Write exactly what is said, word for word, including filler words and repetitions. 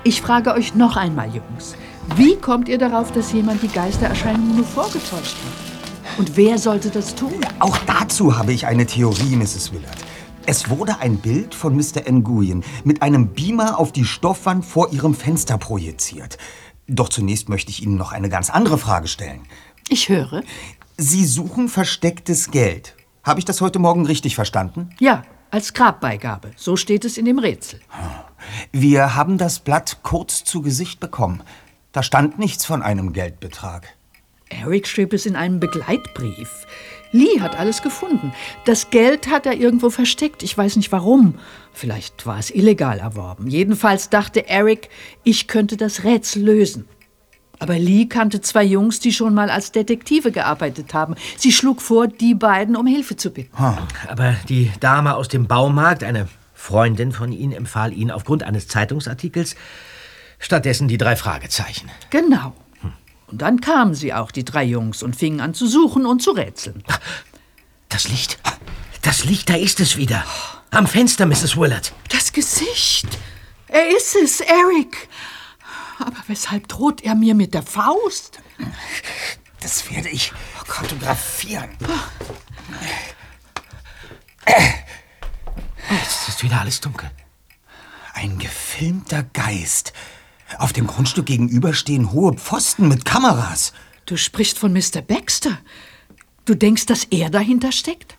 Ich frage euch noch einmal, Jungs. Wie kommt ihr darauf, dass jemand die Geistererscheinungen nur vorgetäuscht hat? Und wer sollte das tun? Auch dazu habe ich eine Theorie, Misses Willard. Es wurde ein Bild von Mister Nguyen mit einem Beamer auf die Stoffwand vor Ihrem Fenster projiziert. Doch zunächst möchte ich Ihnen noch eine ganz andere Frage stellen. Ich höre. Sie suchen verstecktes Geld. Habe ich das heute Morgen richtig verstanden? Ja, als Grabbeigabe. So steht es in dem Rätsel. Wir haben das Blatt kurz zu Gesicht bekommen. Da stand nichts von einem Geldbetrag. Eric schrieb es in einem Begleitbrief. Lee hat alles gefunden. Das Geld hat er irgendwo versteckt. Ich weiß nicht warum. Vielleicht war es illegal erworben. Jedenfalls dachte Eric, ich könnte das Rätsel lösen. Aber Lee kannte zwei Jungs, die schon mal als Detektive gearbeitet haben. Sie schlug vor, die beiden um Hilfe zu bitten. Hm. Aber die Dame aus dem Baumarkt, eine Freundin von Ihnen, empfahl Ihnen aufgrund eines Zeitungsartikels stattdessen die drei Fragezeichen. Genau. Und dann kamen sie auch, die drei Jungs, und fingen an zu suchen und zu rätseln. Das Licht. Das Licht, da ist es wieder. Am Fenster, Misses Willard. Das Gesicht. Er ist es, Eric. Aber weshalb droht er mir mit der Faust? Das werde ich fotografieren. Jetzt ist wieder alles dunkel. Ein gefilmter Geist. Auf dem Grundstück gegenüber stehen hohe Pfosten mit Kameras. Du sprichst von Mister Baxter. Du denkst, dass er dahinter steckt?